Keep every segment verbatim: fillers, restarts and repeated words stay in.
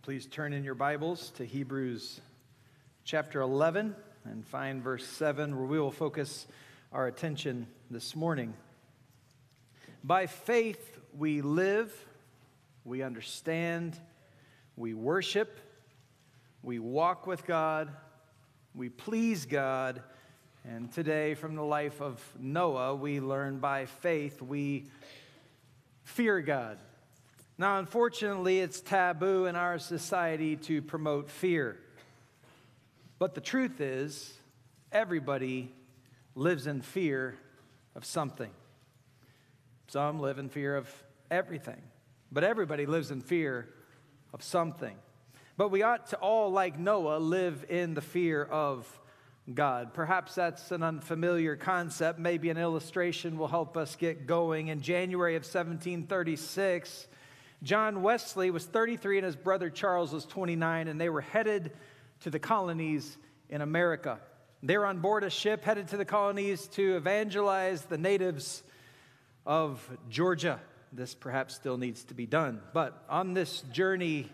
Please turn in your Bibles to Hebrews chapter eleven and find verse seven, where we will focus our attention this morning. By faith we live, we understand, we worship, we walk with God, we please God, and today from the life of Noah we learn by faith we fear God. Now, unfortunately, it's taboo in our society to promote fear. But the truth is, everybody lives in fear of something. Some live in fear of everything, but everybody lives in fear of something. But we ought to all, like Noah, live in the fear of God. Perhaps that's an unfamiliar concept. Maybe an illustration will help us get going. In January of seventeen thirty-six, John Wesley was thirty-three and his brother Charles was twenty-nine, and they were headed to the colonies in America. They were on board a ship headed to the colonies to evangelize the natives of Georgia. This perhaps still needs to be done. But on this journey,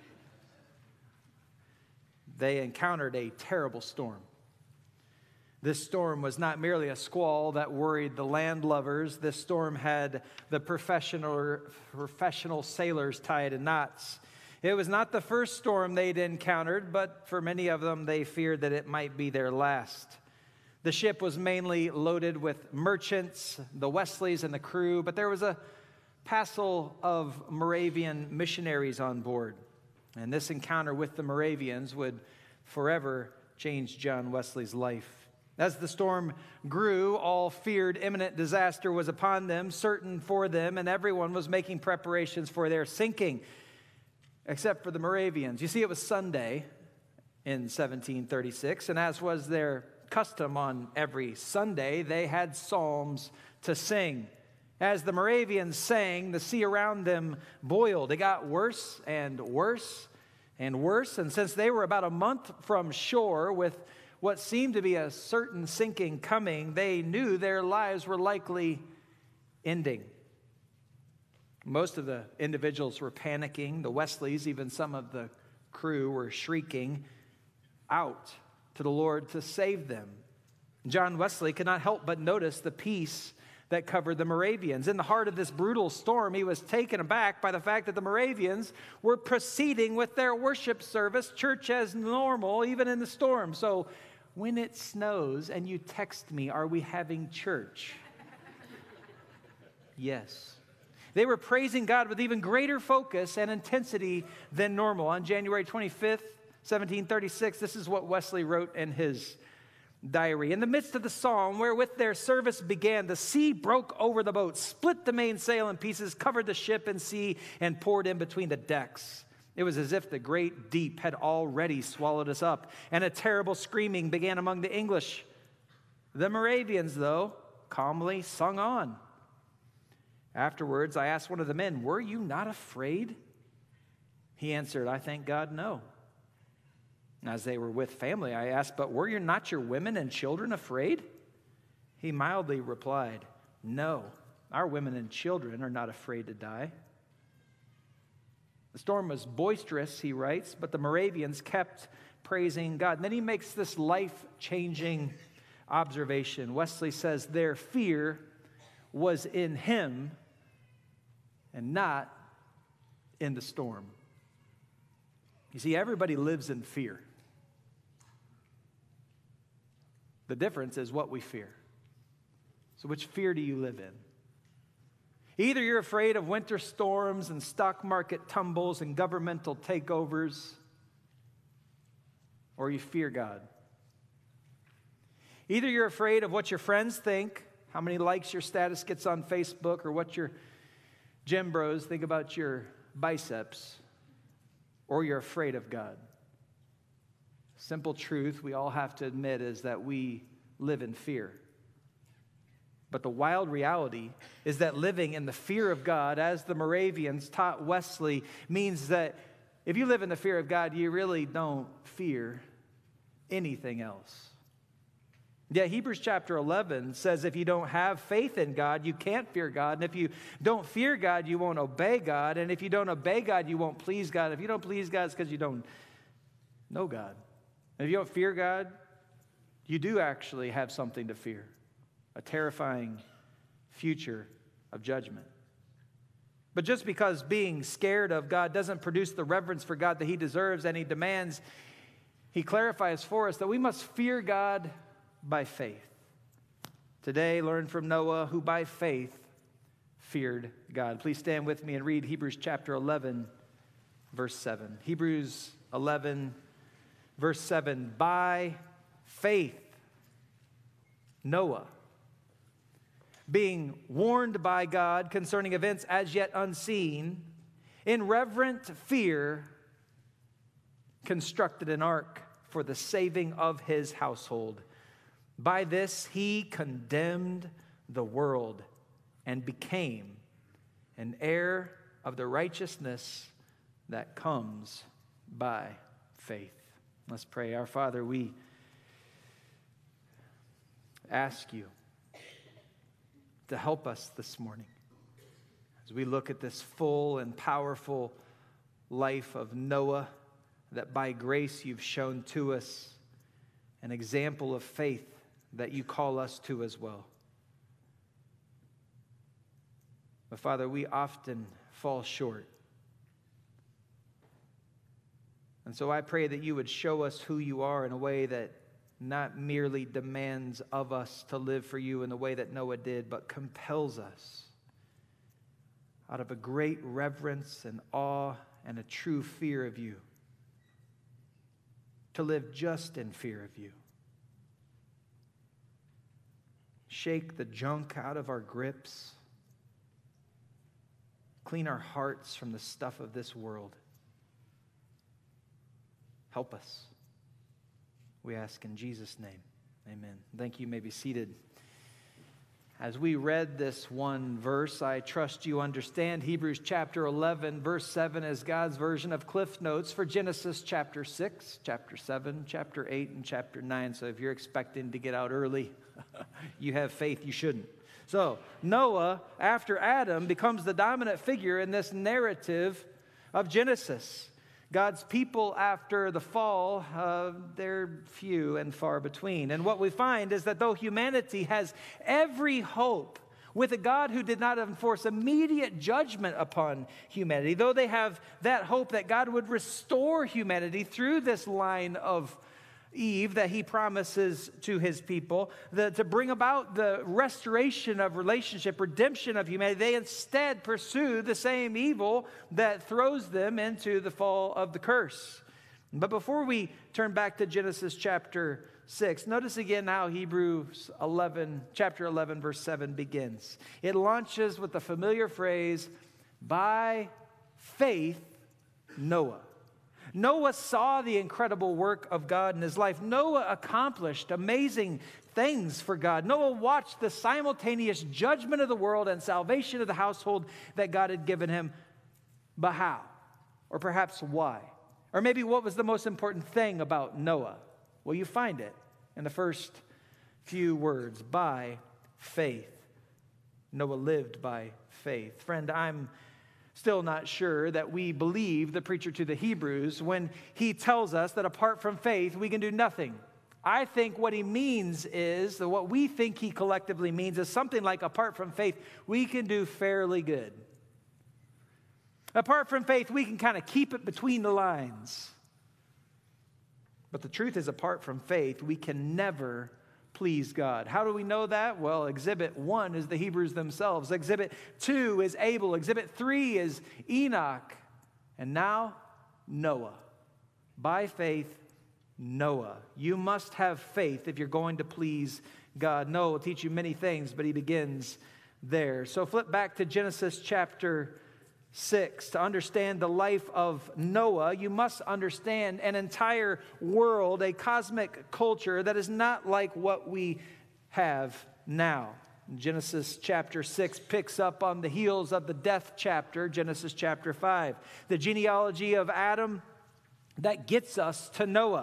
they encountered a terrible storm. This storm was not merely a squall that worried the landlubbers. This storm had the professional, professional sailors tied in knots. It was not the first storm they'd encountered, but for many of them, they feared that it might be their last. The ship was mainly loaded with merchants, the Wesleys and the crew, but there was a passel of Moravian missionaries on board. And this encounter with the Moravians would forever change John Wesley's life. As the storm grew, all feared imminent disaster was upon them, certain for them, and everyone was making preparations for their sinking, except for the Moravians. You see, it was Sunday in seventeen thirty-six, and as was their custom on every Sunday, they had psalms to sing. As the Moravians sang, the sea around them boiled. It got worse and worse and worse, and since they were about a month from shore with what seemed to be a certain sinking coming, they knew their lives were likely ending. Most of the individuals were panicking. The Wesleys, even some of the crew, were shrieking out to the Lord to save them. John Wesley could not help but notice the peace that covered the Moravians. In the heart of this brutal storm, he was taken aback by the fact that the Moravians were proceeding with their worship service, church as normal, even in the storm. So when it snows and you text me, are we having church? Yes. They were praising God with even greater focus and intensity than normal. On January twenty-fifth, seventeen thirty-six, this is what Wesley wrote in his diary. In the midst of the psalm wherewith their service began, the sea broke over the boat, split the mainsail in pieces, covered the ship in sea, and poured in between the decks. It was as if the great deep had already swallowed us up, and a terrible screaming began among the English. The Moravians, though, calmly sung on. Afterwards, I asked one of the men, "Were you not afraid?" He answered, "I thank God, no." As they were with family, I asked, "But were you not your women and children afraid?" He mildly replied, "No, our women and children are not afraid to die." The storm was boisterous, he writes, but the Moravians kept praising God. And then he makes this life-changing observation. Wesley says their fear was in him and not in the storm. You see, everybody lives in fear. The difference is what we fear. So which fear do you live in? Either you're afraid of winter storms and stock market tumbles and governmental takeovers, or you fear God. Either you're afraid of what your friends think, how many likes your status gets on Facebook, or what your gym bros think about your biceps, or you're afraid of God. Simple truth we all have to admit is that we live in fear. But the wild reality is that living in the fear of God, as the Moravians taught Wesley, means that if you live in the fear of God, you really don't fear anything else. Yeah, Hebrews chapter eleven says if you don't have faith in God, you can't fear God. And if you don't fear God, you won't obey God. And if you don't obey God, you won't please God. If you don't please God, it's because you don't know God. And if you don't fear God, you do actually have something to fear, a terrifying future of judgment. But just because being scared of God doesn't produce the reverence for God that he deserves and he demands, he clarifies for us that we must fear God by faith. Today, learn from Noah, who by faith feared God. Please stand with me and read Hebrews chapter eleven, verse seven. Hebrews eleven, verse seven. By faith, Noah, being warned by God concerning events as yet unseen, in reverent fear, constructed an ark for the saving of his household. By this he condemned the world and became an heir of the righteousness that comes by faith. Let's pray. Our Father, we ask you to help us this morning as we look at this full and powerful life of Noah, that by grace you've shown to us an example of faith that you call us to as well. But Father, we often fall short. And so I pray that you would show us who you are in a way that not merely demands of us to live for you in the way that Noah did, but compels us out of a great reverence and awe and a true fear of you to live just in fear of you. Shake the junk out of our grips. Clean our hearts from the stuff of this world. Help us. We ask in Jesus' name. Amen. Thank you. You may be seated. As we read this one verse, I trust you understand Hebrews chapter eleven, verse seven as God's version of Cliff Notes for Genesis chapter six, chapter seven, chapter eight, and chapter nine. So if you're expecting to get out early, you have faith you shouldn't. So Noah, after Adam, becomes the dominant figure in this narrative of Genesis. God's people after the fall, uh, they're few and far between. And what we find is that though humanity has every hope with a God who did not enforce immediate judgment upon humanity, though they have that hope that God would restore humanity through this line of Eve that he promises to his people, the, to bring about the restoration of relationship, redemption of humanity, they instead pursue the same evil that throws them into the fall of the curse. But before we turn back to Genesis chapter six, notice again how Hebrews eleven, chapter eleven, verse seven begins. It launches with the familiar phrase, by faith, Noah. Noah saw the incredible work of God in his life. Noah accomplished amazing things for God. Noah watched the simultaneous judgment of the world and salvation of the household that God had given him. But how? Or perhaps why? Or maybe what was the most important thing about Noah? Well, you find it in the first few words, by faith. Noah lived by faith. Friend, I'm still not sure that we believe the preacher to the Hebrews when he tells us that apart from faith, we can do nothing. I think what he means is, that what we think he collectively means is something like, apart from faith, we can do fairly good. Apart from faith, we can kind of keep it between the lines. But the truth is, apart from faith, we can never please God. How do we know that? Well, exhibit one is the Hebrews themselves. Exhibit two is Abel. Exhibit three is Enoch. And now, Noah. By faith, Noah. You must have faith if you're going to please God. Noah will teach you many things, but he begins there. So flip back to Genesis chapter six. To understand the life of Noah, you must understand an entire world, a cosmic culture that is not like what we have now. Genesis chapter six picks up on the heels of the death chapter, Genesis chapter five. The genealogy of Adam that gets us to Noah.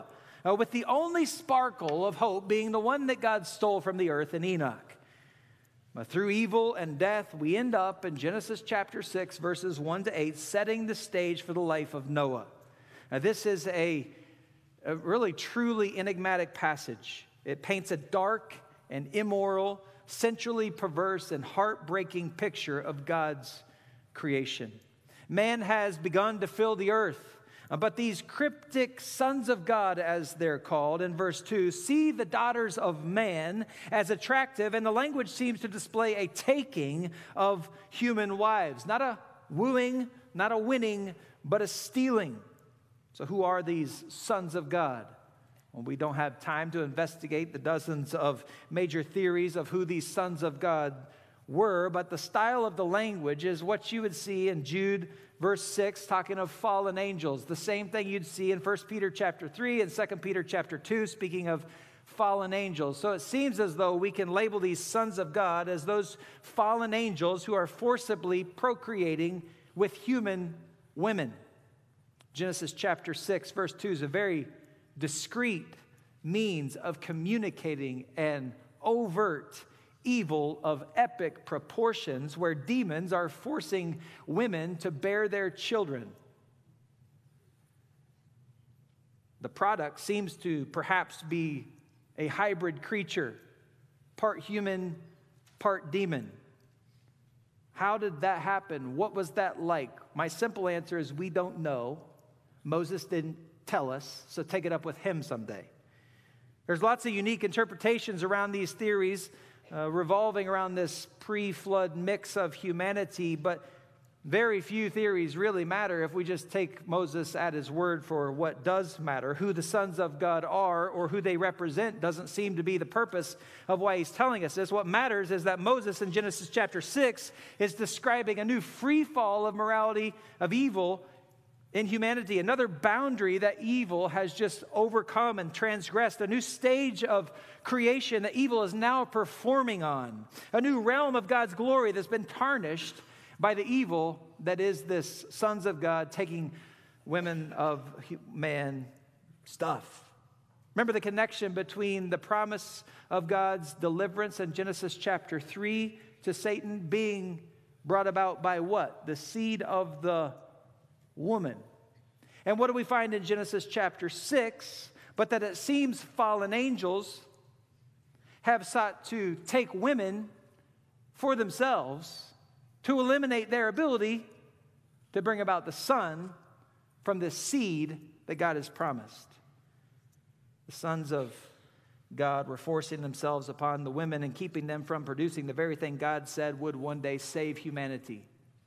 uh, with the only sparkle of hope being the one that God stole from the earth in Enoch. But through evil and death, we end up in Genesis chapter six, verses one to eight, setting the stage for the life of Noah. Now, this is a, a really truly enigmatic passage. It paints a dark and immoral, sensually perverse and heartbreaking picture of God's creation. Man has begun to fill the earth, but these cryptic sons of God, as they're called, in verse two, see the daughters of man as attractive, and the language seems to display a taking of human wives. Not a wooing, not a winning, but a stealing. So who are these sons of God? Well, we don't have time to investigate the dozens of major theories of who these sons of God were, but the style of the language is what you would see in Jude verse six, talking of fallen angels. The same thing you'd see in First Peter chapter three and Second Peter chapter two, speaking of fallen angels. So it seems as though we can label these sons of God as those fallen angels who are forcibly procreating with human women. Genesis chapter six, verse two is a very discreet means of communicating an overt evil of epic proportions where demons are forcing women to bear their children. The product seems to perhaps be a hybrid creature, part human, part demon. How did that happen? What was that like? My simple answer is we don't know. Moses didn't tell us, so take it up with him someday. There's lots of unique interpretations around these theories, uh, revolving around this pre-flood mix of humanity, but very few theories really matter if we just take Moses at his word for what does matter. Who the sons of God are or who they represent doesn't seem to be the purpose of why he's telling us this. What matters is that Moses in Genesis chapter six is describing a new free fall of morality, of evil in humanity, another boundary that evil has just overcome and transgressed, a new stage of creation that evil is now performing on, a new realm of God's glory that's been tarnished by the evil that is this sons of God taking women of man stuff. Remember the connection between the promise of God's deliverance in Genesis chapter three to Satan being brought about by what? The seed of the woman. And what do we find in Genesis chapter six? But that it seems fallen angels have sought to take women for themselves to eliminate their ability to bring about the son from this seed that God has promised. The sons of God were forcing themselves upon the women and keeping them from producing the very thing God said would one day save humanity.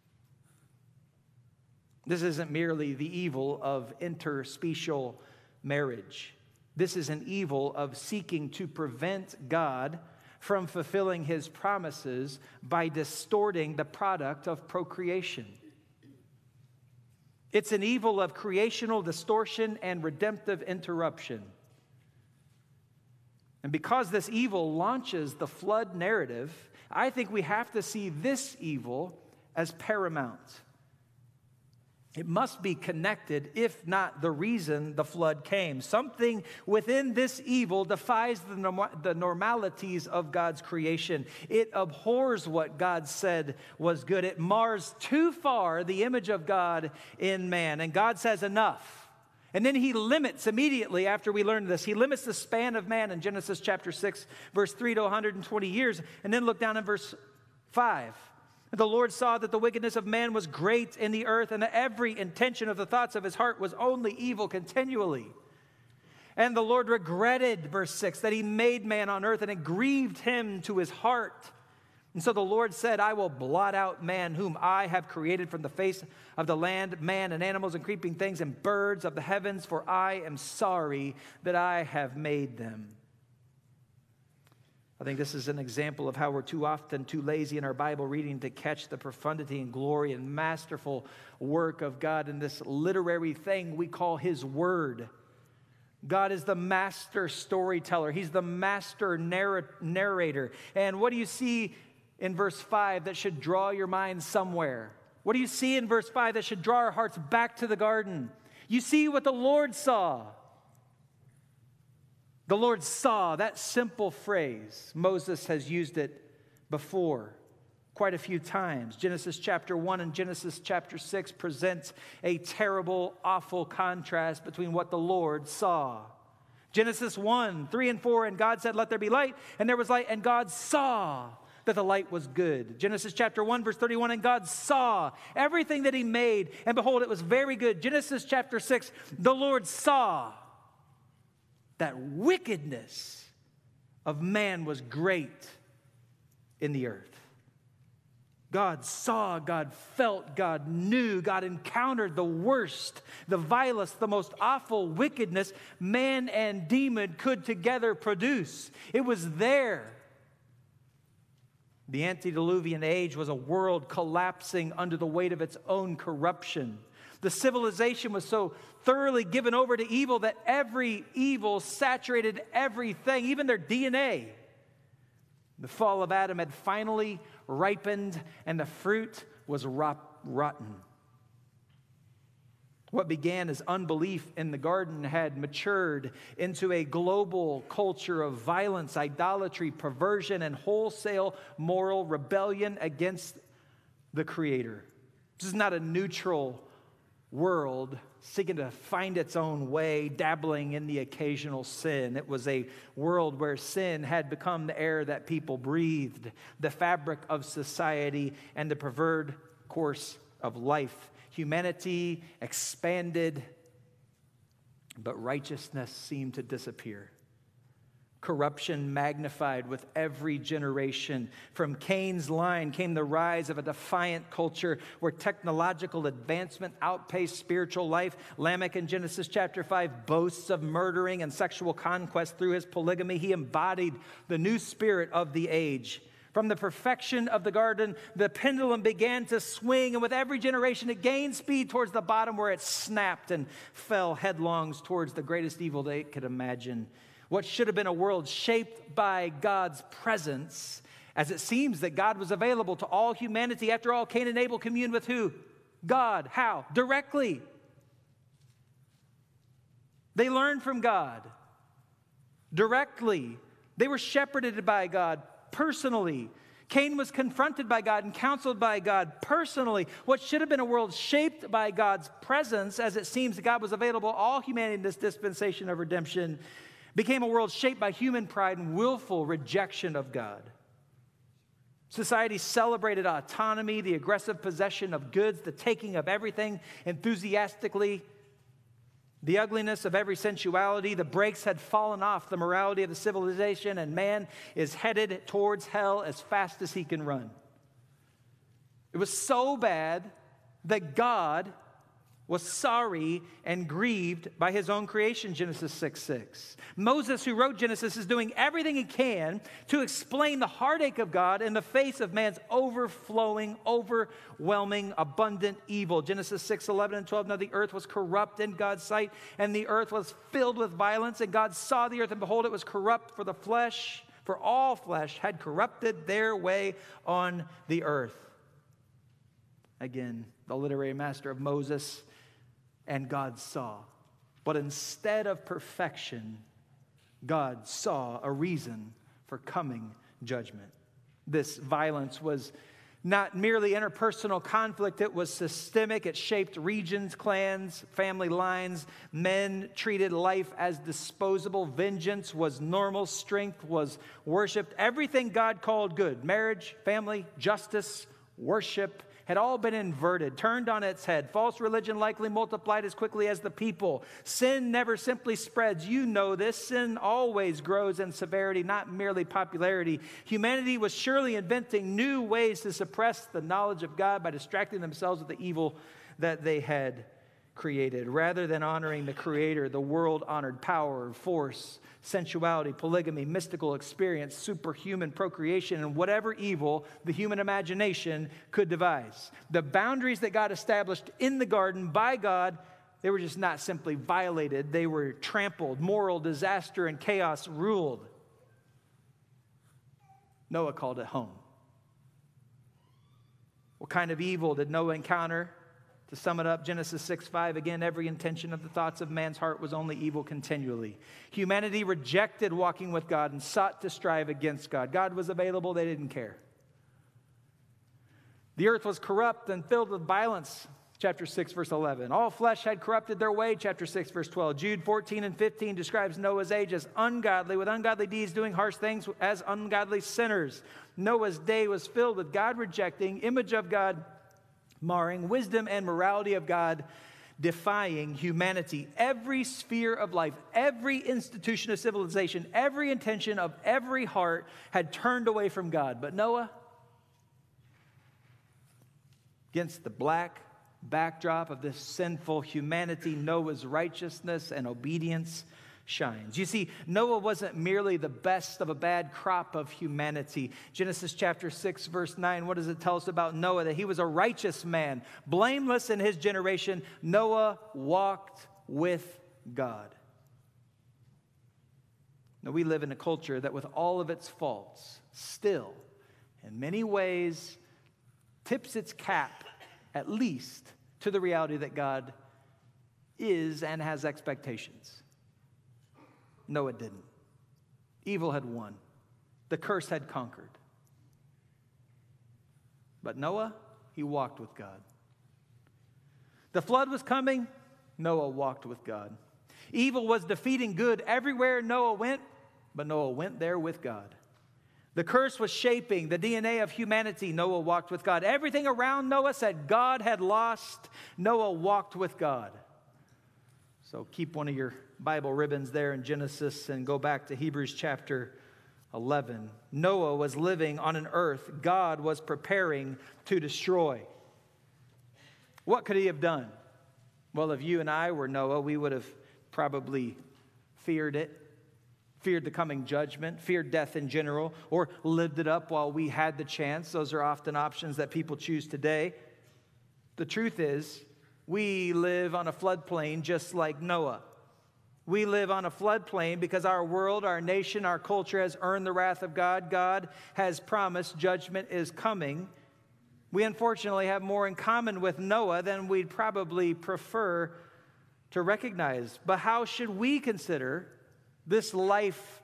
This isn't merely the evil of interspecial marriage. This is an evil of seeking to prevent God from fulfilling his promises by distorting the product of procreation. It's an evil of creational distortion and redemptive interruption. And because this evil launches the flood narrative, I think we have to see this evil as paramount. It must be connected, if not the reason the flood came. Something within this evil defies the, norm- the normalities of God's creation. It abhors what God said was good. It mars too far the image of God in man. And God says enough. And then he limits immediately after we learn this. He limits the span of man in Genesis chapter six, verse three to one hundred twenty years. And then look down in verse five. The Lord saw that the wickedness of man was great in the earth, and that every intention of the thoughts of his heart was only evil continually. And the Lord regretted, verse six, that he made man on earth, and it grieved him to his heart. And so the Lord said, I will blot out man whom I have created from the face of the land, man and animals and creeping things and birds of the heavens, for I am sorry that I have made them. I think this is an example of how we're too often too lazy in our Bible reading to catch the profundity and glory and masterful work of God in this literary thing we call his word. God is the master storyteller. He's the master narr- narrator. And what do you see in verse five that should draw your mind somewhere? What do you see in verse five that should draw our hearts back to the garden? You see what the Lord saw. The Lord saw, that simple phrase. Moses has used it before quite a few times. Genesis chapter one and Genesis chapter six presents a terrible, awful contrast between what the Lord saw. Genesis one, three and four, and God said, let there be light, and there was light, and God saw that the light was good. Genesis chapter one, verse thirty-one, and God saw everything that he made, and behold, it was very good. Genesis chapter six, the Lord saw that wickedness of man was great in the earth. God saw, God felt, God knew, God encountered the worst, the vilest, the most awful wickedness man and demon could together produce. It was there. The antediluvian age was a world collapsing under the weight of its own corruption. The civilization was so thoroughly given over to evil that every evil saturated everything, even their D N A. The fall of Adam had finally ripened, and the fruit was rot- rotten. What began as unbelief in the garden had matured into a global culture of violence, idolatry, perversion, and wholesale moral rebellion against the Creator. This is not a neutral world seeking to find its own way, dabbling in the occasional sin. It was a world where sin had become the air that people breathed, the fabric of society, and the preferred course of life. Humanity expanded, but righteousness seemed to disappear. Corruption magnified with every generation. From Cain's line came the rise of a defiant culture where technological advancement outpaced spiritual life. Lamech in Genesis chapter five boasts of murdering and sexual conquest through his polygamy. He embodied the new spirit of the age. From the perfection of the garden, the pendulum began to swing, and with every generation it gained speed towards the bottom where it snapped and fell headlong towards the greatest evil they could imagine. What should have been a world shaped by God's presence, as it seems that God was available to all humanity. After all, Cain and Abel communed with who? God. How? Directly. They learned from God. Directly. They were shepherded by God personally. Cain was confronted by God and counseled by God personally. What should have been a world shaped by God's presence, as it seems that God was available to all humanity in this dispensation of redemption, became a world shaped by human pride and willful rejection of God. Society celebrated autonomy, the aggressive possession of goods, the taking of everything enthusiastically, the ugliness of every sensuality. The brakes had fallen off the morality of the civilization, and man is headed towards hell as fast as he can run. It was so bad that God was sorry and grieved by his own creation, Genesis six six. Moses, who wrote Genesis, is doing everything he can to explain the heartache of God in the face of man's overflowing, overwhelming, abundant evil. Genesis six eleven and twelve, now the earth was corrupt in God's sight, and the earth was filled with violence, and God saw the earth, and behold, it was corrupt, for the flesh, for all flesh had corrupted their way on the earth. Again, the literary master of Moses. And God saw. But instead of perfection, God saw a reason for coming judgment. This violence was not merely interpersonal conflict, it was systemic. It shaped regions, clans, family lines. Men treated life as disposable. Vengeance was normal. Strength was worshipped. Everything God called good, marriage, family, justice, worship, had all been inverted, turned on its head. False religion likely multiplied as quickly as the people. Sin never simply spreads. You know this. Sin always grows in severity, not merely popularity. Humanity was surely inventing new ways to suppress the knowledge of God by distracting themselves with the evil that they had created. Rather than honoring the Creator, the world honored power, force, sensuality, polygamy, mystical experience, superhuman procreation, and whatever evil the human imagination could devise. The boundaries that God established in the garden by God, they were just not simply violated, they were trampled. Moral disaster and chaos ruled. Noah called it home. What kind of evil did Noah encounter? To sum it up, Genesis six five, again, every intention of the thoughts of man's heart was only evil continually. Humanity rejected walking with God and sought to strive against God. God was available, they didn't care. The earth was corrupt and filled with violence, chapter six, verse eleven. All flesh had corrupted their way, chapter six, verse twelve. Jude fourteen and fifteen describes Noah's age as ungodly, with ungodly deeds, doing harsh things as ungodly sinners. Noah's day was filled with God rejecting, image of God marring, wisdom and morality of God defying humanity. Every sphere of life, every institution of civilization, every intention of every heart had turned away from God. But Noah, against the black backdrop of this sinful humanity, Noah's righteousness and obedience shines. You see, Noah wasn't merely the best of a bad crop of humanity. Genesis chapter six, verse nine, what does it tell us about Noah? That he was a righteous man, blameless in his generation. Noah walked with God. Now, we live in a culture that, with all of its faults, still, in many ways, tips its cap, at least, to the reality that God is and has expectations. Noah didn't. Evil had won. The curse had conquered. But Noah, he walked with God. The flood was coming. Noah walked with God. Evil was defeating good everywhere Noah went, but Noah went there with God. The curse was shaping the D N A of humanity. Noah walked with God. Everything around Noah said God had lost. Noah walked with God. So keep one of your Bible ribbons there in Genesis and go back to Hebrews chapter eleven. Noah was living on an earth God was preparing to destroy. What could he have done? Well, if you and I were Noah, we would have probably feared it, feared the coming judgment, feared death in general, or lived it up while we had the chance. Those are often options that people choose today. The truth is, we live on a floodplain just like Noah. We live on a floodplain because our world, our nation, our culture has earned the wrath of God. God has promised judgment is coming. We unfortunately have more in common with Noah than we'd probably prefer to recognize. But how should we consider this life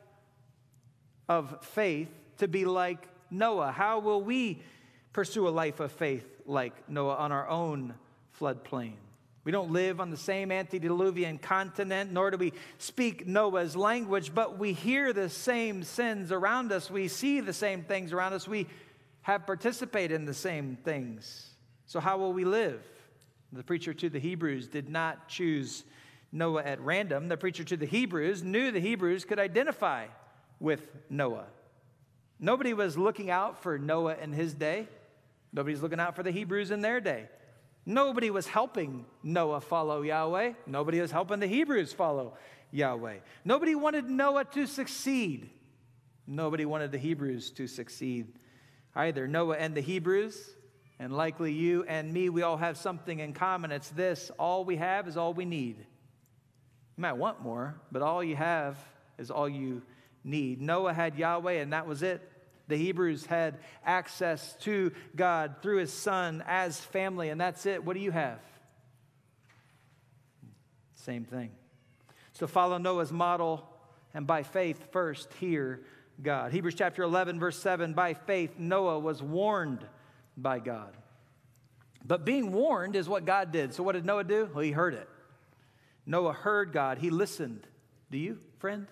of faith to be like Noah? How will we pursue a life of faith like Noah on our own floodplain? We don't live on the same antediluvian continent, nor do we speak Noah's language, but we hear the same sins around us. We see the same things around us. We have participated in the same things. So how will we live? The preacher to the Hebrews did not choose Noah at random. The preacher to the Hebrews knew the Hebrews could identify with Noah. Nobody was looking out for Noah in his day. Nobody's looking out for the Hebrews in their day. Nobody was helping Noah follow Yahweh. Nobody was helping the Hebrews follow Yahweh. Nobody wanted Noah to succeed. Nobody wanted the Hebrews to succeed either. Noah and the Hebrews, and likely you and me, we all have something in common. It's this: all we have is all we need. You might want more, but all you have is all you need. Noah had Yahweh, and that was it. The Hebrews had access to God through his son as family, and that's it. What do you have? Same thing. So follow Noah's model, and by faith first hear God. Hebrews chapter eleven, verse seven, by faith Noah was warned by God. But being warned is what God did. So what did Noah do? Well, he heard it. Noah heard God. He listened. Do you, friend?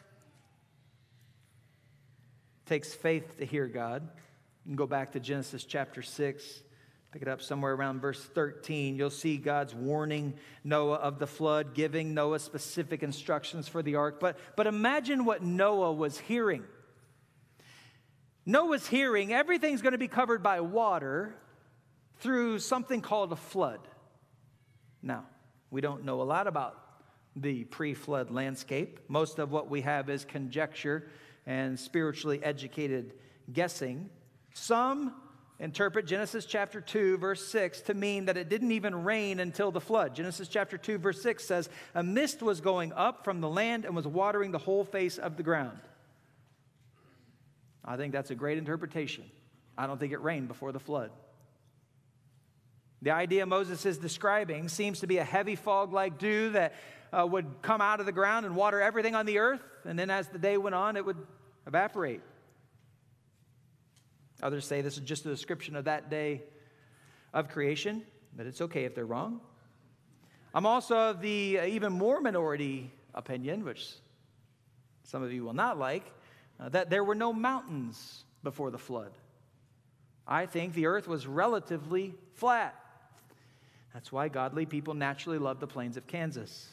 It takes faith to hear God. You can go back to Genesis chapter six, pick it up somewhere around verse thirteen. You'll see God's warning Noah of the flood, giving Noah specific instructions for the ark. But, but imagine what Noah was hearing. Noah's hearing everything's going to be covered by water through something called a flood. Now, we don't know a lot about the pre-flood landscape. Most of what we have is conjecture and spiritually educated guessing. Some interpret Genesis chapter two, verse six to mean that it didn't even rain until the flood. Genesis chapter two, verse six says, a mist was going up from the land and was watering the whole face of the ground. I think that's a great interpretation. I don't think it rained before the flood. The idea Moses is describing seems to be a heavy fog like dew that uh, would come out of the ground and water everything on the earth, and then as the day went on, it would evaporate. Others say this is just a description of that day of creation, but it's okay if they're wrong. I'm also of the uh, even more minority opinion, which some of you will not like, uh, that there were no mountains before the flood. I think the earth was relatively flat. That's why godly people naturally love the plains of Kansas.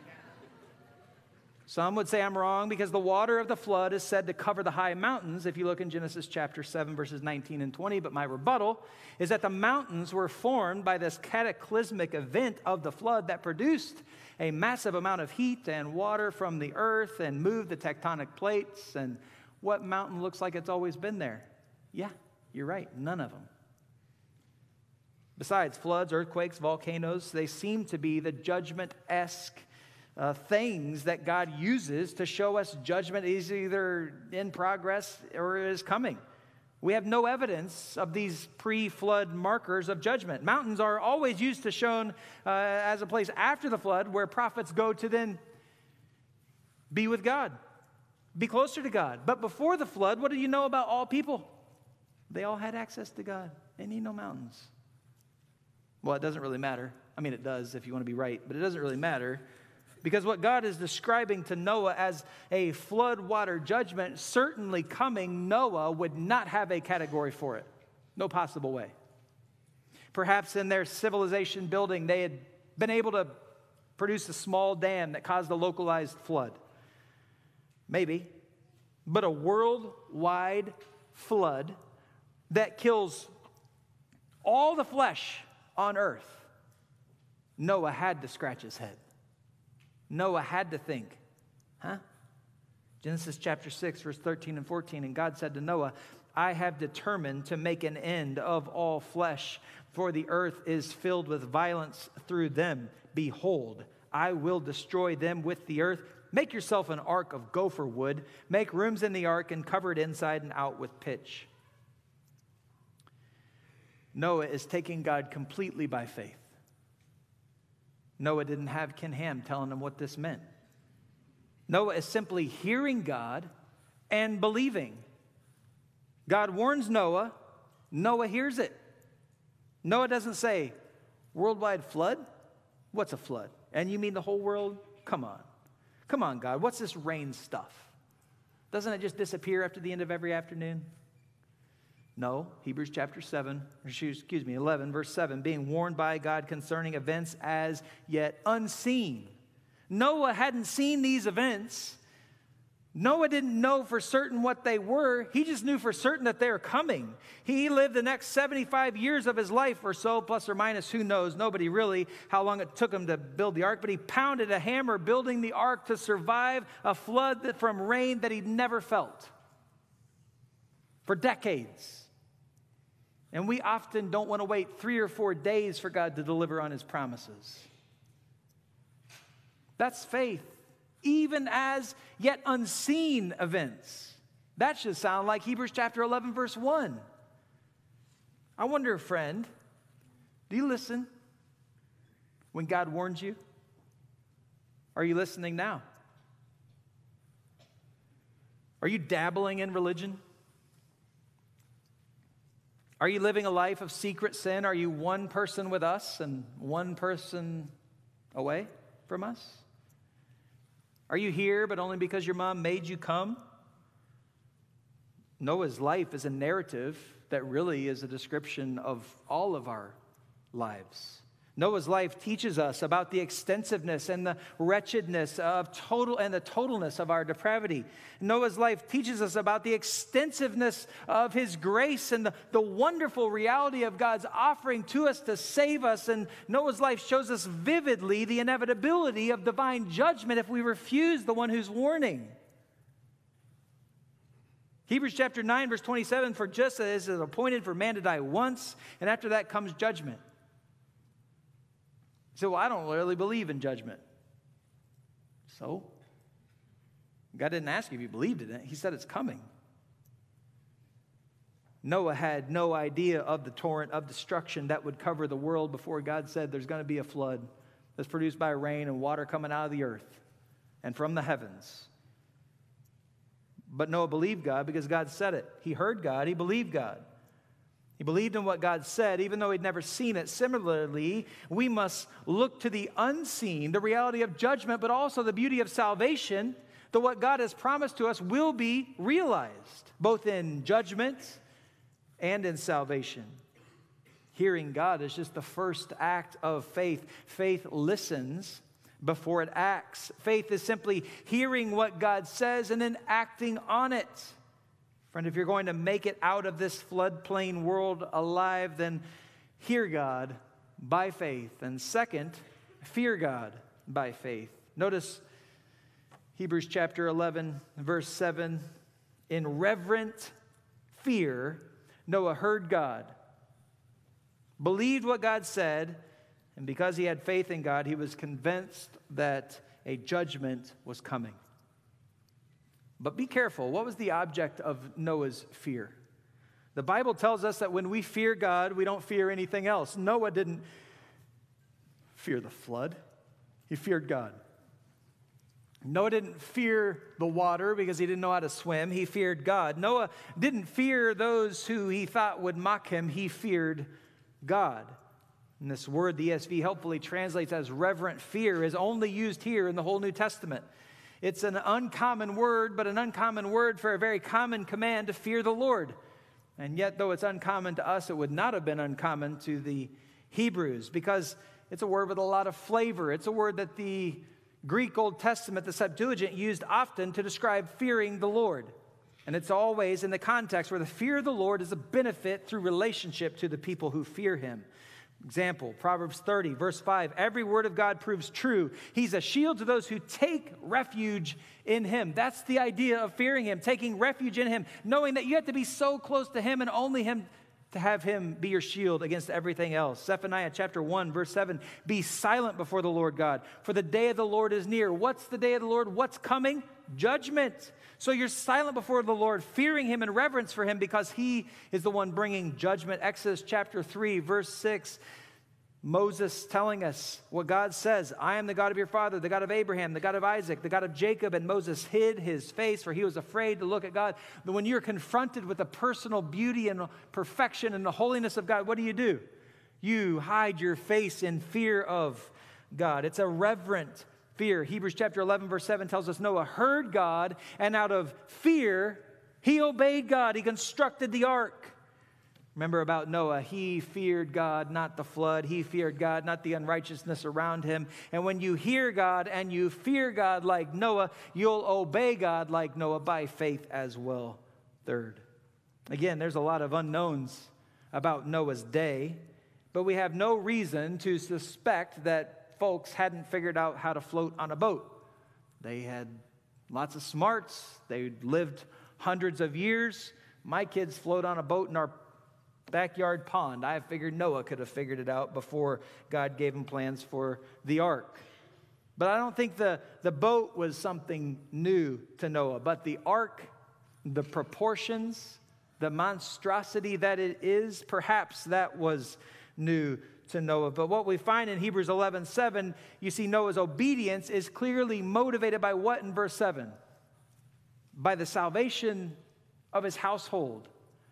Some would say I'm wrong because the water of the flood is said to cover the high mountains if you look in Genesis chapter seven, verses nineteen and twenty. But my rebuttal is that the mountains were formed by this cataclysmic event of the flood that produced a massive amount of heat and water from the earth and moved the tectonic plates. And what mountain looks like it's always been there? Yeah, you're right, none of them. Besides floods, earthquakes, volcanoes, they seem to be the judgment-esque Uh, things that God uses to show us judgment is either in progress or is coming. We have no evidence of these pre-flood markers of judgment. Mountains are always used to shown uh, as a place after the flood where prophets go to then be with God, be closer to God. But before the flood, what do you know about all people? They all had access to God. They need no mountains. Well, it doesn't really matter. I mean, it does if you want to be right, but it doesn't really matter. Because what God is describing to Noah as a flood water judgment certainly coming, Noah would not have a category for it. No possible way. Perhaps in their civilization building, they had been able to produce a small dam that caused a localized flood. Maybe. But a worldwide flood that kills all the flesh on earth, Noah had to scratch his head. Noah had to think, huh? Genesis chapter six, verse thirteen and fourteen, and God said to Noah, I have determined to make an end of all flesh, for the earth is filled with violence through them. Behold, I will destroy them with the earth. Make yourself an ark of gopher wood. Make rooms in the ark and cover it inside and out with pitch. Noah is taking God completely by faith. Noah didn't have Ken Ham telling him what this meant. Noah is simply hearing God and believing. God warns Noah. Noah hears it. Noah doesn't say, worldwide flood? What's a flood? And you mean the whole world? Come on. Come on, God. What's this rain stuff? Doesn't it just disappear after the end of every afternoon? No, Hebrews chapter seven, excuse me, eleven, verse seven, being warned by God concerning events as yet unseen. Noah hadn't seen these events. Noah didn't know for certain what they were. He just knew for certain that they were coming. He lived the next seventy-five years of his life or so, plus or minus, who knows, nobody really, how long it took him to build the ark, but he pounded a hammer building the ark to survive a flood that, from rain that he'd never felt for decades. And we often don't want to wait three or four days for God to deliver on his promises. That's faith, even as yet unseen events. That should sound like Hebrews chapter eleven, verse one. I wonder, friend, do you listen when God warns you? Are you listening now? Are you dabbling in religion? Are you living a life of secret sin? Are you one person with us and one person away from us? Are you here but only because your mom made you come? Noah's life is a narrative that really is a description of all of our lives. Noah's life teaches us about the extensiveness and the wretchedness of total and the totalness of our depravity. Noah's life teaches us about the extensiveness of his grace and the, the wonderful reality of God's offering to us to save us. And Noah's life shows us vividly the inevitability of divine judgment if we refuse the one who's warning. Hebrews chapter nine, verse twenty-seven, for just as it is appointed for man to die once, and after that comes judgment. You say, well, I don't really believe in judgment. So? God didn't ask you if you believed in it. He said it's coming. Noah had no idea of the torrent of destruction that would cover the world before God said there's going to be a flood that's produced by rain and water coming out of the earth and from the heavens. But Noah believed God because God said it. He heard God. He believed God. He believed in what God said, even though he'd never seen it. Similarly, we must look to the unseen, the reality of judgment, but also the beauty of salvation, that what God has promised to us will be realized, both in judgment and in salvation. Hearing God is just the first act of faith. Faith listens before it acts. Faith is simply hearing what God says and then acting on it. Friend, if you're going to make it out of this floodplain world alive, then hear God by faith. And second, fear God by faith. Notice Hebrews chapter eleven, verse seven. In reverent fear, Noah heard God, believed what God said, and because he had faith in God, he was convinced that a judgment was coming. But be careful. What was the object of Noah's fear? The Bible tells us that when we fear God, we don't fear anything else. Noah didn't fear the flood. He feared God. Noah didn't fear the water because he didn't know how to swim. He feared God. Noah didn't fear those who he thought would mock him. He feared God. And this word, the E S V helpfully translates as reverent fear, is only used here in the whole New Testament. It's an uncommon word, but an uncommon word for a very common command to fear the Lord. And yet, though it's uncommon to us, it would not have been uncommon to the Hebrews, because it's a word with a lot of flavor. It's a word that the Greek Old Testament, the Septuagint, used often to describe fearing the Lord. And it's always in the context where the fear of the Lord is a benefit through relationship to the people who fear him. Example, Proverbs thirty, verse five, every word of God proves true. He's a shield to those who take refuge in him. That's the idea of fearing him, taking refuge in him, knowing that you have to be so close to him and only him to have him be your shield against everything else. Zephaniah chapter one, verse seven, be silent before the Lord God, for the day of the Lord is near. What's the day of the Lord? What's coming? Judgment. So you're silent before the Lord, fearing him and reverence for him because he is the one bringing judgment. Exodus chapter three, verse six, Moses telling us what God says. I am the God of your father, the God of Abraham, the God of Isaac, the God of Jacob. And Moses hid his face, for he was afraid to look at God. But when you're confronted with the personal beauty and perfection and the holiness of God, what do you do? You hide your face in fear of God. It's a reverent fear. Hebrews chapter eleven, verse seven tells us Noah heard God, and out of fear, he obeyed God. He constructed the ark. Remember about Noah, he feared God, not the flood. He feared God, not the unrighteousness around him. And when you hear God and you fear God like Noah, you'll obey God like Noah by faith as well. Third, again, there's a lot of unknowns about Noah's day, but we have no reason to suspect that folks hadn't figured out how to float on a boat. They had lots of smarts. They lived hundreds of years. My kids float on a boat in our backyard pond. I figured Noah could have figured it out before God gave him plans for the ark. But I don't think the, the boat was something new to Noah. But the ark, the proportions, the monstrosity that it is, perhaps that was new to Noah. But what we find in Hebrews eleven seven, you see Noah's obedience is clearly motivated by what in verse seven? By the salvation of his household.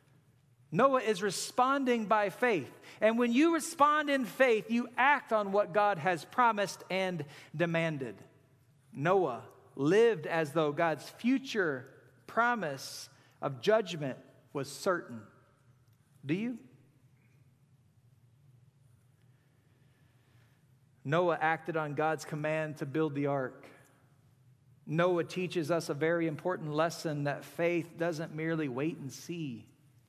Noah is responding by faith. And when you respond in faith, you act on what God has promised and demanded. Noah lived as though God's future promise of judgment was certain. Do you? Noah acted on God's command to build the ark. Noah teaches us a very important lesson that faith doesn't merely wait and see.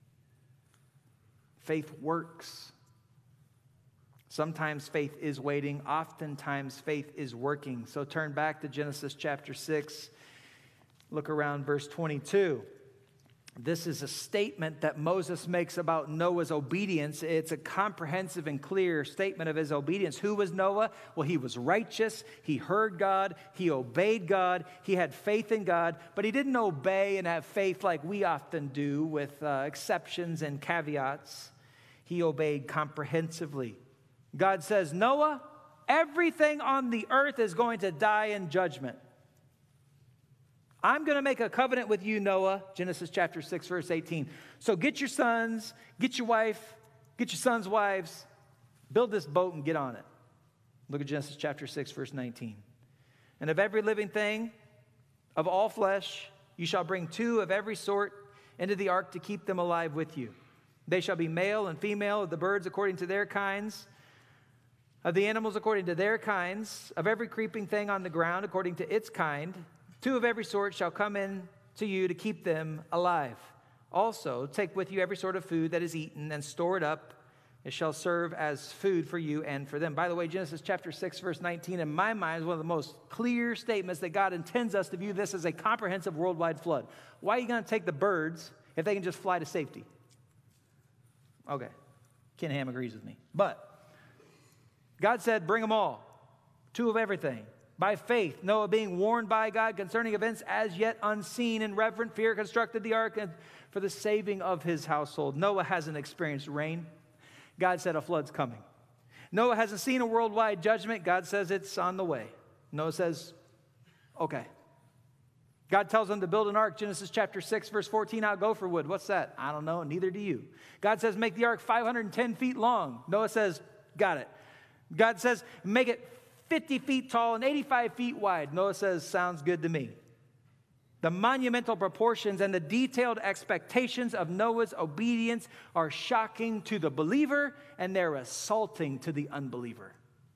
Faith works. Sometimes faith is waiting. Oftentimes faith is working. So turn back to Genesis chapter six. Look around verse twenty-two. This is a statement that Moses makes about Noah's obedience. It's a comprehensive and clear statement of his obedience. Who was Noah? Well, he was righteous. He heard God. He obeyed God. He had faith in God. But he didn't obey and have faith like we often do with uh, exceptions and caveats. He obeyed comprehensively. God says, Noah, everything on the earth is going to die in judgment. I'm going to make a covenant with you, Noah, Genesis chapter six, verse eighteen. So get your sons, get your wife, get your sons' wives, build this boat and get on it. Look at Genesis chapter six, verse nineteen. And of every living thing, of all flesh, you shall bring two of every sort into the ark to keep them alive with you. They shall be male and female, of the birds according to their kinds, of the animals according to their kinds, of every creeping thing on the ground according to its kind. Two of every sort shall come in to you to keep them alive. Also, take with you every sort of food that is eaten and store it up. It shall serve as food for you and for them. By the way, Genesis chapter six, verse nineteen, in my mind, is one of the most clear statements that God intends us to view this as a comprehensive worldwide flood. Why are you going to take the birds if they can just fly to safety? Okay, Ken Ham agrees with me. But God said, bring them all, two of everything. By faith, Noah, being warned by God concerning events as yet unseen, in reverent fear constructed the ark for the saving of his household. Noah hasn't experienced rain. God said a flood's coming. Noah hasn't seen a worldwide judgment. God says it's on the way. Noah says, okay. God tells him to build an ark. Genesis chapter six, verse fourteen, out gopher wood. What's that? I don't know, neither do you. God says make the ark five hundred ten feet long. Noah says, got it. God says make it fifty feet tall and eighty-five feet wide. Noah says, sounds good to me. The monumental proportions and the detailed expectations of Noah's obedience are shocking to the believer, and they're assaulting to the unbeliever.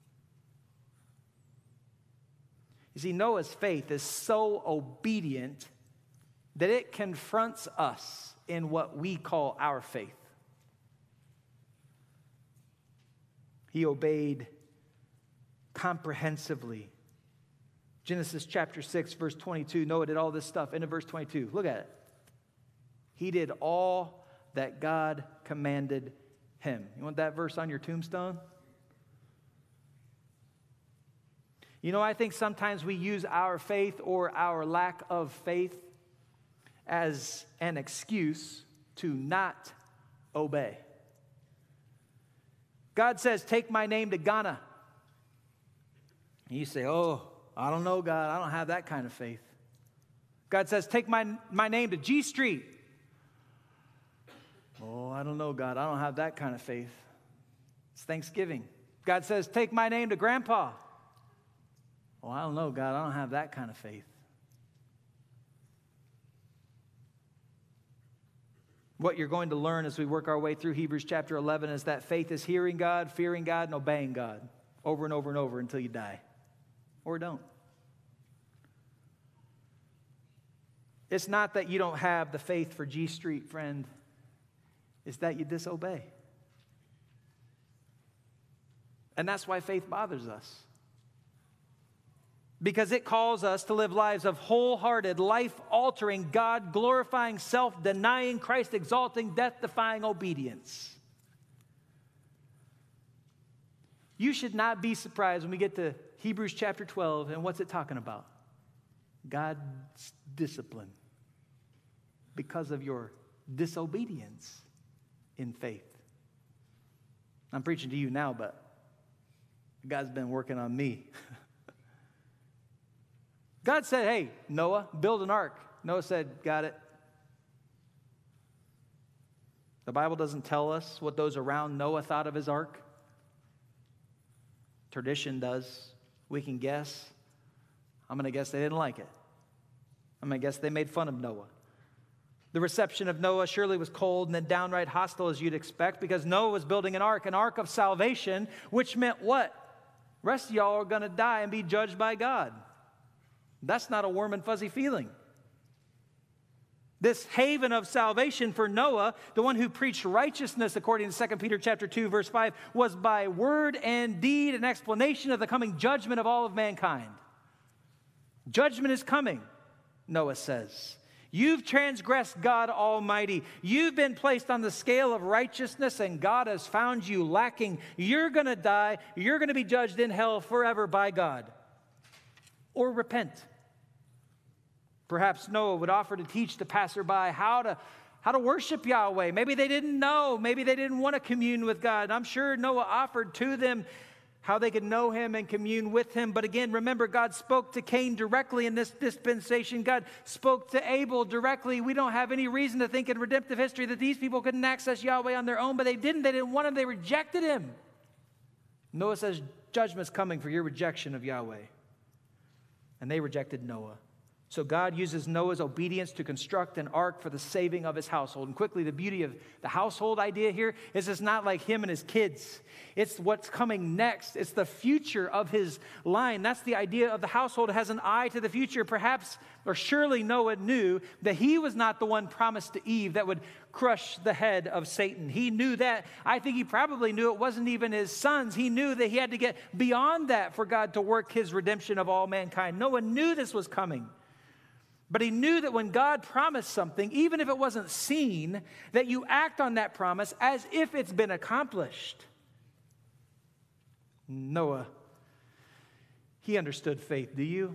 You see, Noah's faith is so obedient that it confronts us in what we call our faith. He obeyed comprehensively. Genesis chapter six, verse twenty-two. Noah did all this stuff. Into verse twenty-two. Look at it. He did all that God commanded him. You want that verse on your tombstone? You know, I think sometimes we use our faith or our lack of faith as an excuse to not obey. God says, take my name to Ghana. And you say, oh, I don't know, God. I don't have that kind of faith. God says, take my, my name to G Street. Oh, I don't know, God. I don't have that kind of faith. It's Thanksgiving. God says, take my name to Grandpa. Oh, I don't know, God. I don't have that kind of faith. What you're going to learn as we work our way through Hebrews chapter eleven is that faith is hearing God, fearing God, and obeying God over and over and over until you die. Or don't. It's not that you don't have the faith for G Street, friend. It's that you disobey. And that's why faith bothers us. Because it calls us to live lives of wholehearted, life-altering, God-glorifying, self-denying, Christ-exalting, death-defying obedience. You should not be surprised when we get to Hebrews chapter twelve, and what's it talking about? God's discipline because of your disobedience in faith. I'm preaching to you now, but God's been working on me. God said, hey, Noah, build an ark. Noah said, got it. The Bible doesn't tell us what those around Noah thought of his ark. Tradition does. We can guess. I'm going to guess they didn't like it. I'm going to guess they made fun of Noah. The reception of Noah surely was cold and then downright hostile, as you'd expect, because Noah was building an ark, an ark of salvation, which meant what? The rest of y'all are going to die and be judged by God. That's not a warm and fuzzy feeling. This haven of salvation for Noah, the one who preached righteousness according to Second Peter chapter two, verse five, was by word and deed an explanation of the coming judgment of all of mankind. Judgment is coming, Noah says. You've transgressed God Almighty. You've been placed on the scale of righteousness, and God has found you lacking. You're going to die. You're going to be judged in hell forever by God. Or repent. Perhaps Noah would offer to teach the passerby how to, how to worship Yahweh. Maybe they didn't know. Maybe they didn't want to commune with God. I'm sure Noah offered to them how they could know him and commune with him. But again, remember, God spoke to Cain directly in this dispensation. God spoke to Abel directly. We don't have any reason to think in redemptive history that these people couldn't access Yahweh on their own, but they didn't. They didn't want him. They rejected him. Noah says, judgment's coming for your rejection of Yahweh. And they rejected Noah. So God uses Noah's obedience to construct an ark for the saving of his household. And quickly, the beauty of the household idea here is it's not like him and his kids. It's what's coming next. It's the future of his line. That's the idea of the household. It has an eye to the future. Perhaps, or surely Noah knew that he was not the one promised to Eve that would crush the head of Satan. He knew that. I think he probably knew it wasn't even his sons. He knew that he had to get beyond that for God to work his redemption of all mankind. Noah knew this was coming. But he knew that when God promised something, even if it wasn't seen, that you act on that promise as if it's been accomplished. Noah, he understood faith. Do you?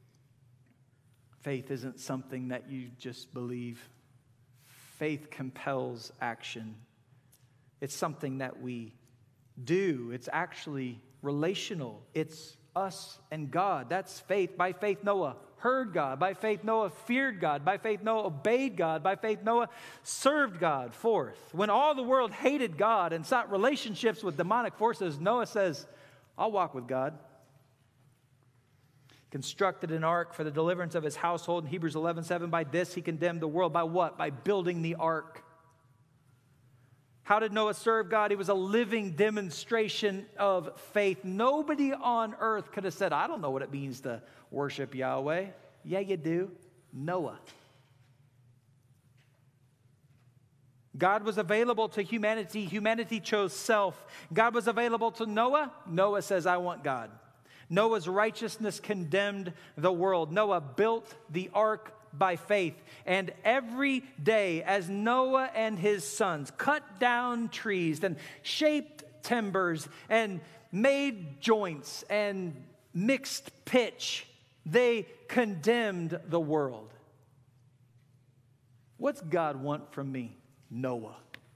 Faith isn't something that you just believe. Faith compels action. It's something that we do. It's actually relational. It's us and God. That's faith. By faith, Noah heard God. By faith, Noah feared God. By faith, Noah obeyed God. By faith, Noah served God. Fourth, when all the world hated God and sought relationships with demonic forces, Noah says, I'll walk with God. Constructed an ark for the deliverance of his household in Hebrews eleven seven. By this he condemned the world. By what? By building the ark. How did Noah serve God? He was a living demonstration of faith. Nobody on earth could have said, I don't know what it means to worship Yahweh. Yeah, you do. Noah. God was available to humanity. Humanity chose self. God was available to Noah. Noah says, I want God. Noah's righteousness condemned the world. Noah built the ark by faith. And every day, as Noah and his sons cut down trees and shaped timbers and made joints and mixed pitch, they condemned the world. What's God want from me? Noah.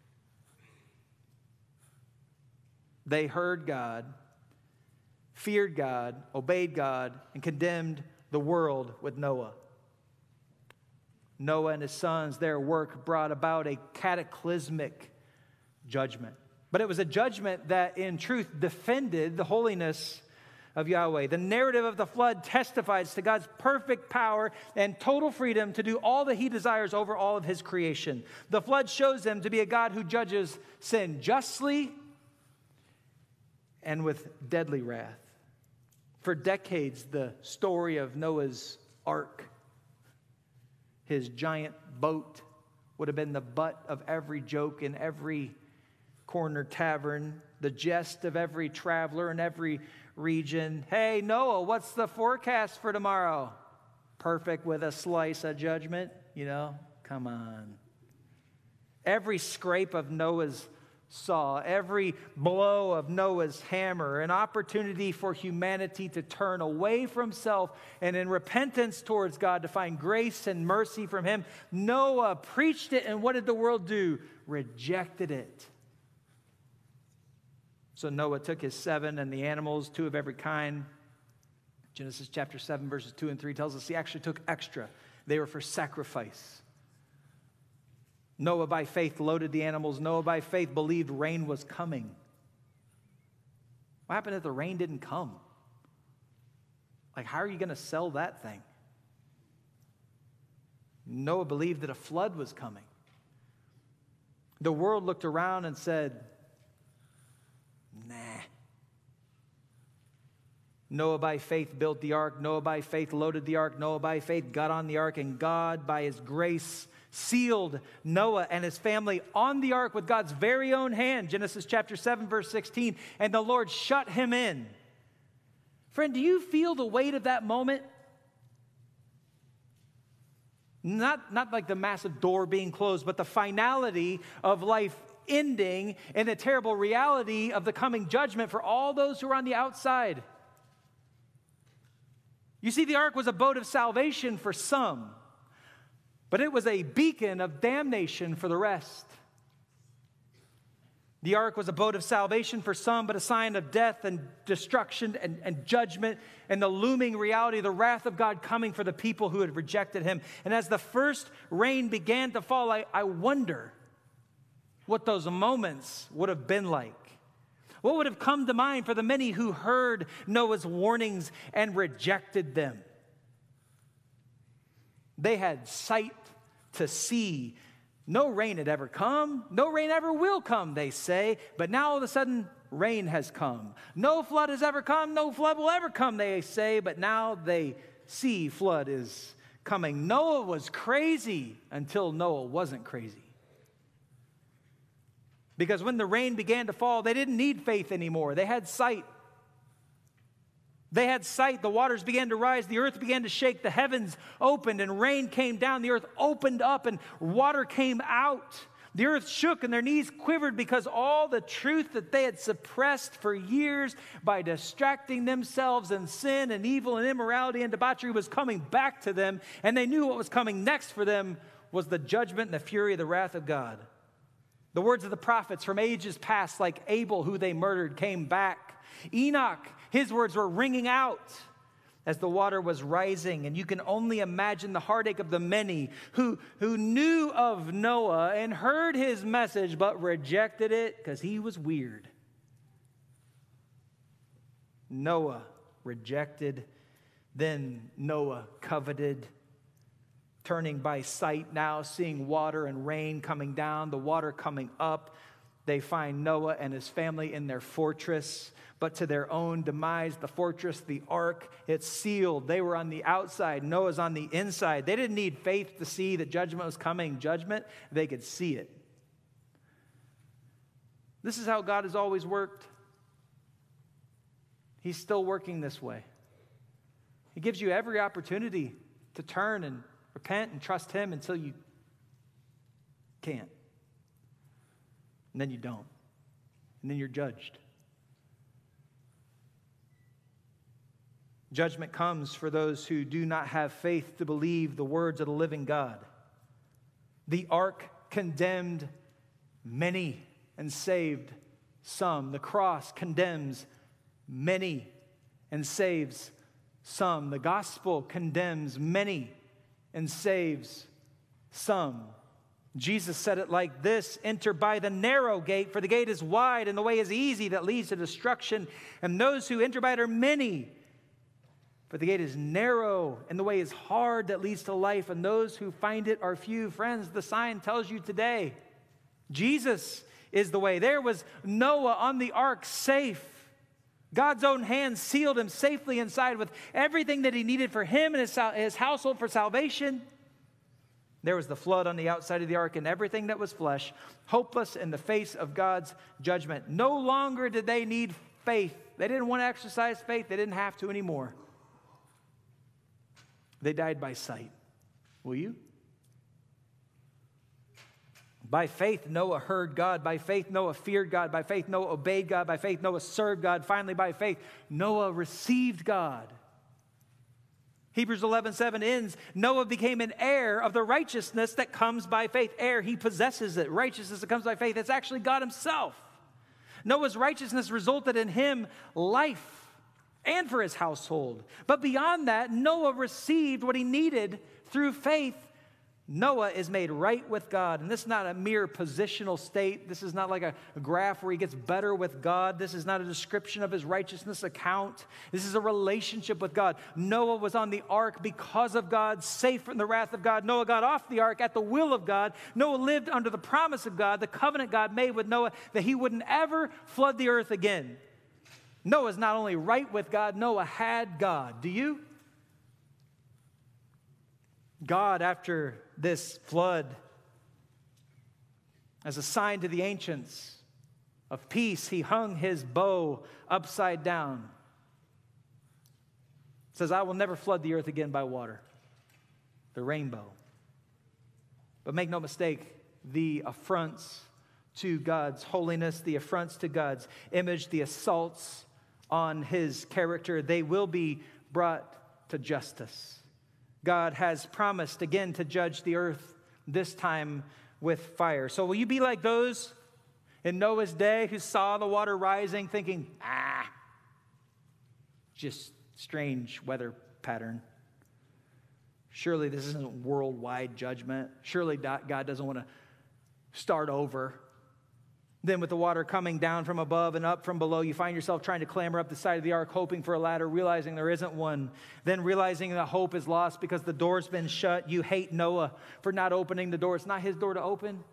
They heard God, feared God, obeyed God, and condemned the world with Noah. Noah and his sons, their work brought about a cataclysmic judgment. But it was a judgment that in truth defended the holiness of Yahweh. The narrative of the flood testifies to God's perfect power and total freedom to do all that he desires over all of his creation. The flood shows him to be a God who judges sin justly and with deadly wrath. For decades, the story of Noah's ark, his giant boat, would have been the butt of every joke in every corner tavern, the jest of every traveler in every region. Hey, Noah, what's the forecast for tomorrow? Perfect with a slice of judgment, you know? Come on. Every scrape of Noah's saw, every blow of Noah's hammer, an opportunity for humanity to turn away from self and in repentance towards God to find grace and mercy from him. Noah preached it, and what did the world do? Rejected it. So Noah took his seven and the animals, two of every kind. Genesis chapter seven, verses two and three tells us he actually took extra. They were for sacrifice. Noah by faith loaded the animals. Noah by faith believed rain was coming. What happened if the rain didn't come? Like, how are you going to sell that thing? Noah believed that a flood was coming. The world looked around and said, nah. Noah by faith built the ark. Noah by faith loaded the ark. Noah by faith got on the ark, and God by his grace sealed Noah and his family on the ark with God's very own hand. Genesis chapter seven, verse sixteen. And the Lord shut him in. Friend, do you feel the weight of that moment? Not, not like the massive door being closed, but the finality of life ending and the terrible reality of the coming judgment for all those who are on the outside. You see, the ark was a boat of salvation for some, but it was a beacon of damnation for the rest. The ark was a boat of salvation for some, but a sign of death and destruction and, and judgment and the looming reality, the wrath of God coming for the people who had rejected him. And as the first rain began to fall, I, I wonder what those moments would have been like. What would have come to mind for the many who heard Noah's warnings and rejected them? They had sight to see. No rain had ever come. No rain ever will come, they say. But now all of a sudden, rain has come. No flood has ever come. No flood will ever come, they say. But now they see flood is coming. Noah was crazy until Noah wasn't crazy. Because when the rain began to fall, they didn't need faith anymore. They had sight. They had sight. The waters began to rise. The earth began to shake. The heavens opened and rain came down. The earth opened up and water came out. The earth shook and their knees quivered because all the truth that they had suppressed for years by distracting themselves in sin and evil and immorality and debauchery was coming back to them. And they knew what was coming next for them was the judgment and the fury of the wrath of God. The words of the prophets from ages past, like Abel, who they murdered, came back. Enoch, his words were ringing out as the water was rising. And you can only imagine the heartache of the many who, who knew of Noah and heard his message but rejected it because he was weird. Noah rejected, then Noah coveted. Turning by sight now, seeing water and rain coming down, the water coming up. They find Noah and his family in their fortress, but to their own demise, the fortress, the ark, it's sealed. They were on the outside. Noah's on the inside. They didn't need faith to see that judgment was coming. Judgment, they could see it. This is how God has always worked. He's still working this way. He gives you every opportunity to turn and repent and trust him until you can't. And then you don't. And then you're judged. Judgment comes for those who do not have faith to believe the words of the living God. The ark condemned many and saved some. The cross condemns many and saves some. The gospel condemns many and saves some. Jesus said it like this: enter by the narrow gate, for the gate is wide and the way is easy that leads to destruction, and those who enter by it are many. For the gate is narrow and the way is hard that leads to life, and those who find it are few. Friends, the sign tells you today, Jesus is the way. There was Noah on the ark, safe. God's own hand sealed him safely inside with everything that he needed for him and his, his household for salvation. There was the flood on the outside of the ark and everything that was flesh, hopeless in the face of God's judgment. No longer did they need faith. They didn't want to exercise faith. They didn't have to anymore. They died by sight. Will you? By faith, Noah heard God. By faith, Noah feared God. By faith, Noah obeyed God. By faith, Noah served God. Finally, by faith, Noah received God. Hebrews eleven seven ends, Noah became an heir of the righteousness that comes by faith. Heir, he possesses it. Righteousness that comes by faith. It's actually God himself. Noah's righteousness resulted in him life and for his household. But beyond that, Noah received what he needed through faith. Noah is made right with God. And this is not a mere positional state. This is not like a, a graph where he gets better with God. This is not a description of his righteousness account. This is a relationship with God. Noah was on the ark because of God, safe from the wrath of God. Noah got off the ark at the will of God. Noah lived under the promise of God, the covenant God made with Noah, that he wouldn't ever flood the earth again. Noah's not only right with God, Noah had God. Do you? God, after this flood, as a sign to the ancients of peace, he hung his bow upside down. It says, I will never flood the earth again by water. The rainbow. But make no mistake, the affronts to God's holiness, the affronts to God's image, the assaults on his character, they will be brought to justice. God has promised again to judge the earth, this time with fire. So will you be like those in Noah's day who saw the water rising thinking, ah, just strange weather pattern. Surely this isn't worldwide judgment. Surely God doesn't want to start over. Then with the water coming down from above and up from below, you find yourself trying to clamber up the side of the ark, hoping for a ladder, realizing there isn't one. Then realizing that hope is lost because the door's been shut. You hate Noah for not opening the door. It's not his door to open.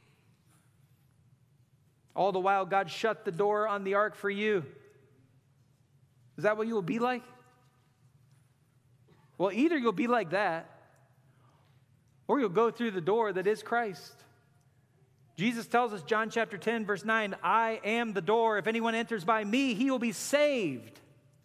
All the while, God shut the door on the ark for you. Is that what you will be like? Well, either you'll be like that, or you'll go through the door that is Christ. Jesus tells us, John chapter ten, verse nine, I am the door. If anyone enters by me, he will be saved.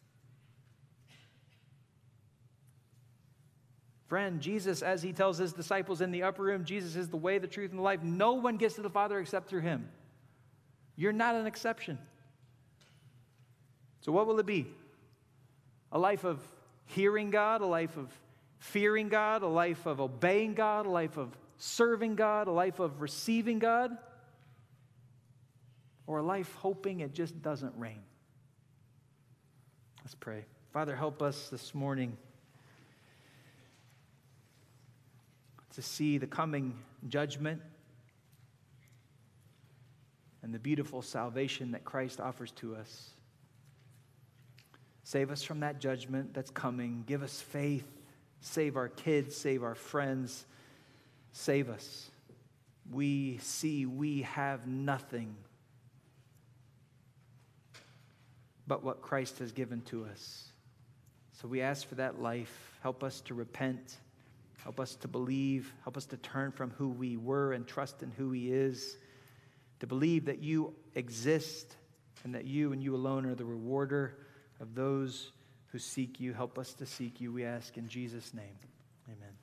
Friend, Jesus, as he tells his disciples in the upper room, Jesus is the way, the truth, and the life. No one gets to the Father except through him. You're not an exception. So what will it be? A life of hearing God, a life of fearing God, a life of obeying God, a life of serving God, a life of receiving God, or a life hoping it just doesn't rain? Let's pray. Father, help us this morning to see the coming judgment and the beautiful salvation that Christ offers to us. Save us from that judgment that's coming. Give us faith. Save our kids. Save our friends. Save us. We see we have nothing but what Christ has given to us. So we ask for that life. Help us to repent. Help us to believe. Help us to turn from who we were and trust in who he is. To believe that you exist and that you and you alone are the rewarder of those who seek you. Help us to seek you, we ask in Jesus' name. Amen.